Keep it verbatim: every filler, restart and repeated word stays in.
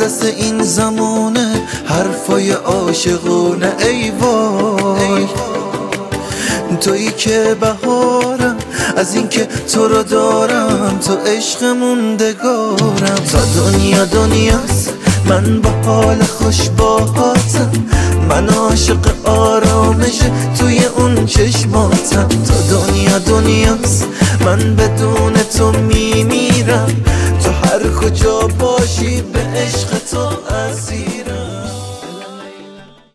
مقدس این زمانه حرفای عاشقونه. ای وای تویی که بهارم، از این که تو رو دارم، تو عشق موندگارم. تا دنیا دنیاست من با حال خوش باهاتم، من عاشق آرامش توی اون چشماتم. تا دنیا دنیاست من بدون تو می